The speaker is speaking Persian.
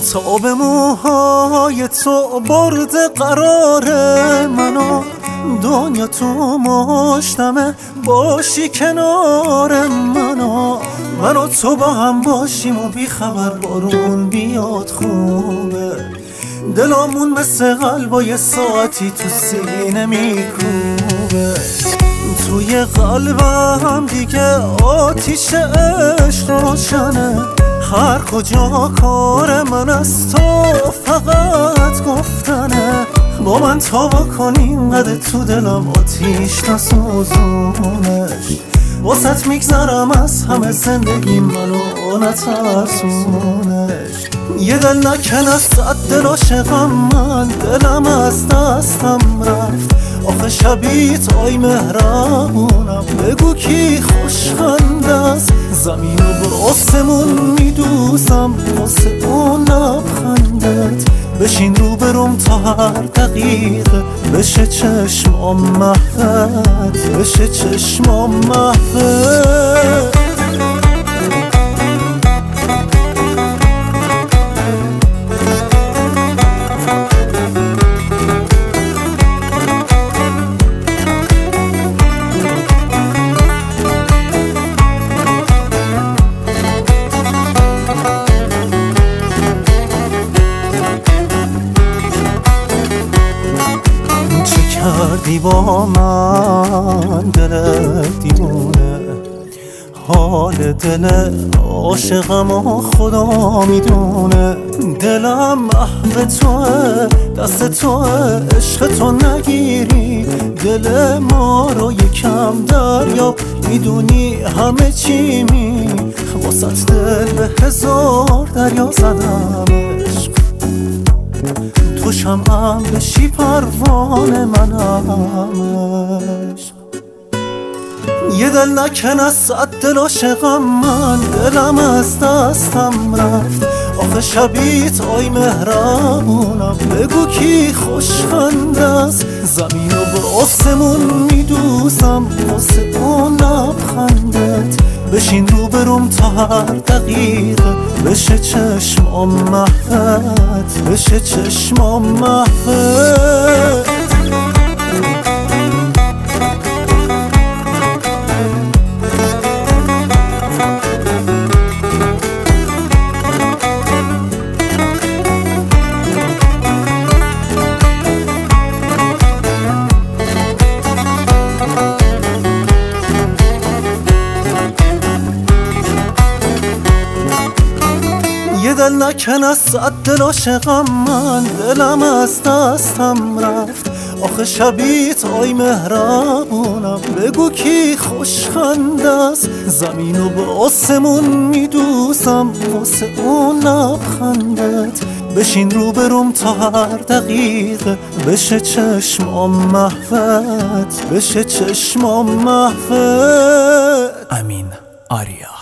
تا به موهای تو برده قرار منو، دنیا تو مشتمه باشی کنار منو تو با هم باشیم و بی خبر بارون بیاد خوبه. دلامون مثل قلبای ساعتی تو سینه میکوبه. توی قلبم دیگه آتیش عشق روشنه، هر کجا کار من از تو فقط گفتنه. با من تا بکنی اینقدر تو دلم آتیش نسوزونش، واسط میگذرم از همه زندگی منو نترسونش. یه دل نکن از صد دل عاشقم من، دلم از دستم رفت. آخه شبی تای مهربونم، بگو کی خوشخنده است. زمین رو به آسمون میدوزم واسه اون لبخندت. بشین رو برم تا هر دقیقه بشه چشمام محوت، بشه چشمام محوت. کردی با من دل دیوونه، حال دل عاشقم و خدا میدونه. دلم محو توه، دست توه، عشق تو نگیری دل ما رو یکم دریا. میدونی همه چی واسط دل به هزار دریا زدم عشق. تو شمعم بشی پروانه منم عشق. یه دل نکن از صد دل عاشقم من، دلم از دستم رفت. آخه شبی تای مهربونم، بگو کی خوشخنده است. زمین رو به آسمون میدوزم واسه اون لبخندت. بشین رو برم تا هر دقیقه بشه چشمام محوت، بشه چشمام محوت. یه دل نکن از صد دل عاشقم من، دلم از دستم رفت. آخه شبی تای مهربونم، بگو کی خوشخنده است. زمین رو به آسمون میدوزم واسه اون لبخندت. بشین رو برم تا هر دقیقه بشه چشمام محوت، بشه چشمام محوت. امین آریا.